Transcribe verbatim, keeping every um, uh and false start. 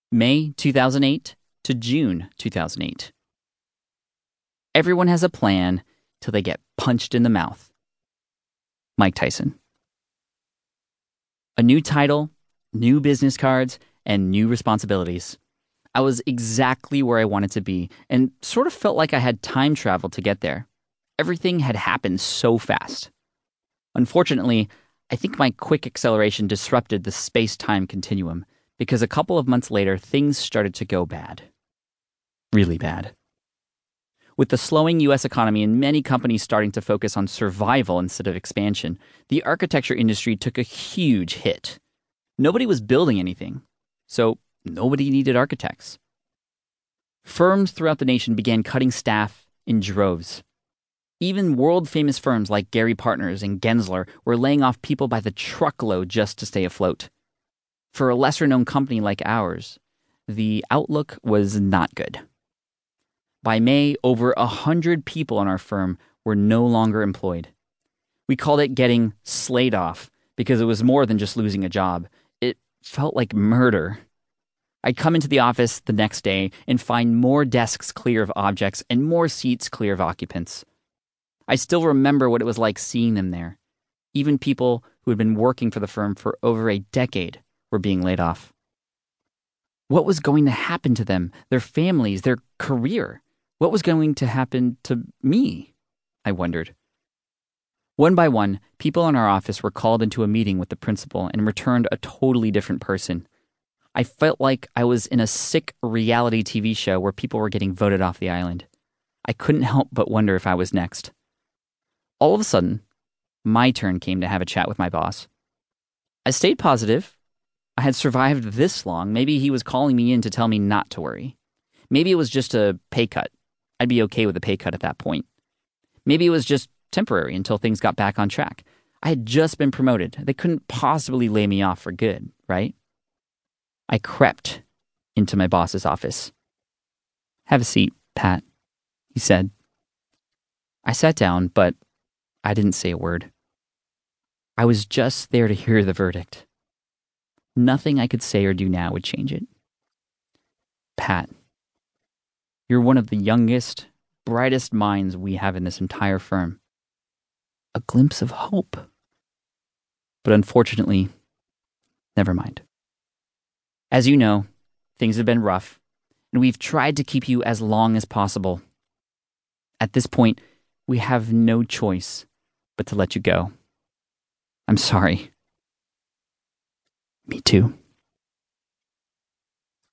May two thousand eight to June two thousand eight. Everyone has a plan till they get punched in the mouth. Mike Tyson. A new title, new business cards, and new responsibilities. I was exactly where I wanted to be and sort of felt like I had time travel to get there. Everything had happened so fast. Unfortunately, I think my quick acceleration disrupted the space-time continuum because a couple of months later, things started to go bad. Really bad. With the slowing U S economy and many companies starting to focus on survival instead of expansion, the architecture industry took a huge hit. Nobody was building anything, so nobody needed architects. Firms throughout the nation began cutting staff in droves. Even world-famous firms like Gary Partners and Gensler were laying off people by the truckload just to stay afloat. For a lesser-known company like ours, the outlook was not good. By May, over a hundred people on our firm were no longer employed. We called it getting slayed off because it was more than just losing a job. It felt like murder. I'd come into the office the next day and find more desks clear of objects and more seats clear of occupants. I still remember what it was like seeing them there. Even people who had been working for the firm for over a decade were being laid off. What was going to happen to them, their families, their career? What was going to happen to me? I wondered. One by one, people in our office were called into a meeting with the principal and returned a totally different person. I felt like I was in a sick reality T V show where people were getting voted off the island. I couldn't help but wonder if I was next. All of a sudden, my turn came to have a chat with my boss. I stayed positive. I had survived this long. Maybe he was calling me in to tell me not to worry. Maybe it was just a pay cut. I'd be okay with a pay cut at that point. Maybe it was just temporary until things got back on track. I had just been promoted. They couldn't possibly lay me off for good, right? I crept into my boss's office. "Have a seat, Pat," he said. I sat down, but I didn't say a word. I was just there to hear the verdict. Nothing I could say or do now would change it. "Pat, you're one of the youngest, brightest minds we have in this entire firm. A glimpse of hope. But unfortunately, never mind. As you know, things have been rough, and we've tried to keep you as long as possible. At this point, we have no choice but to let you go. I'm sorry." "Me too."